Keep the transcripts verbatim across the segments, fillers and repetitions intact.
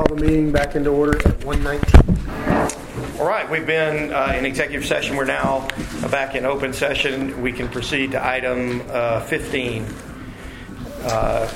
the meeting back into order at one nineteen. All right, we've been uh, in executive session. We're now back in open session. We can proceed to item uh, fifteen. Uh,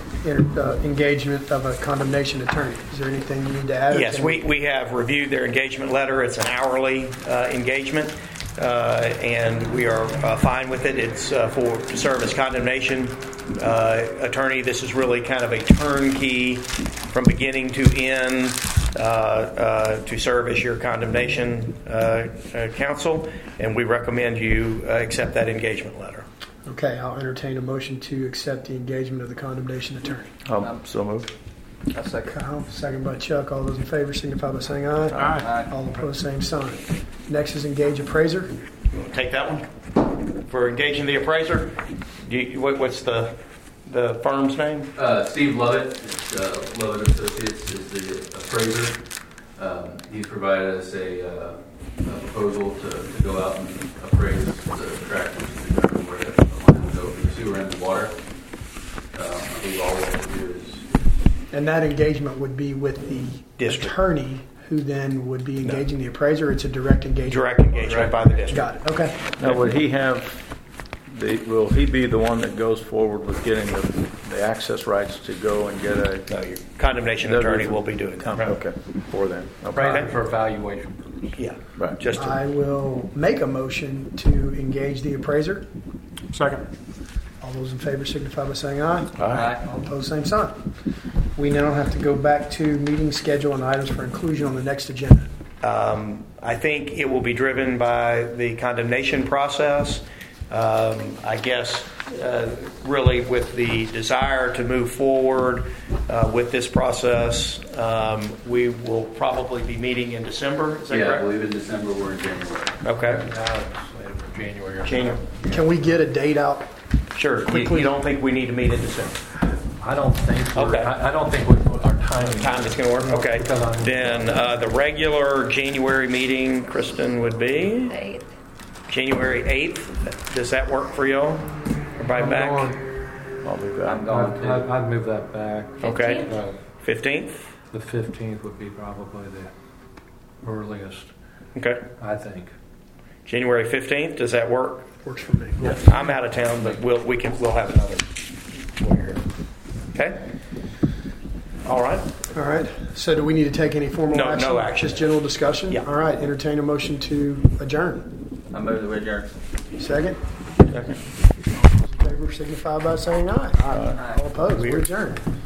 Uh, engagement of a condemnation attorney. Is there anything you need to add? yes, we, we have reviewed their engagement letter. It's an hourly uh, engagement, uh, and we are uh, fine with it. It's uh, for to serve as condemnation uh, attorney. This is really kind of a turnkey from beginning to end uh, uh, to serve as your condemnation uh, uh, counsel, and we recommend you uh, accept that engagement letter. Okay, I'll entertain a motion to accept the engagement of the condemnation attorney. Um, so moved. A second. Kyle, second by Chuck. All those in favor signify by saying aye. Aye. All opposed, same sign. Next is engage appraiser. Take that one for engaging the appraiser. Do you, what, what's the the firm's name? Uh, Steve Lovett, it's, uh, Lovett Associates is the appraiser. Um, he's provided us a, uh, a proposal to, to go out and appraise the tract, which is determine where the line will go for the sewer and the water. Um, I believe all we have to do is. And that engagement would be with the District. attorney, who then would be engaging the appraiser. It's a direct engagement. Direct engagement by the district. Got it. Okay. Now, would he have the? Will he be the one that goes forward with getting the, the access rights to go and get a? No, your condemnation attorney will be doing that. Okay, for them. Okay. Right. For evaluation. Yeah. Right. Just to, I will make a motion to engage the appraiser. Second. All those in favor signify by saying aye. Aye. All opposed, same sign. We now have to go back to meeting schedule and items for inclusion on the next agenda. Um, I think it will be driven by the condemnation process. Um, I guess uh, really with the desire to move forward uh, with this process, um, we will probably be meeting in December. Is that Yeah, I correct? believe in December we're in January. Okay. January. or January. Can we get a date out? Sure. You, Quickly. you don't think we need to meet in December? I don't think. we're- Okay. I, I don't think we, our timing. Time is going to work? Okay. Because I'm- Then uh, the regular January meeting, Kristen, would be eighth. January eighth. Does that work for y'all? Everybody I'm back? going- I'll be back. I'm going I'd, I'd, to. I'd move that back. Okay. Uh, fifteenth? the fifteenth would be probably the earliest, Okay. I think. January fifteenth, does that work? Works for me. I'm out of town, but we'll, we can, we'll have another. Okay? All right. All right. So do we need to take any formal No- action? no action. Just general discussion? Yeah. All right. Entertain a motion to adjourn. I move the adjourn. Second. Second. All those in favor signify by saying aye. All opposed. We adjourn.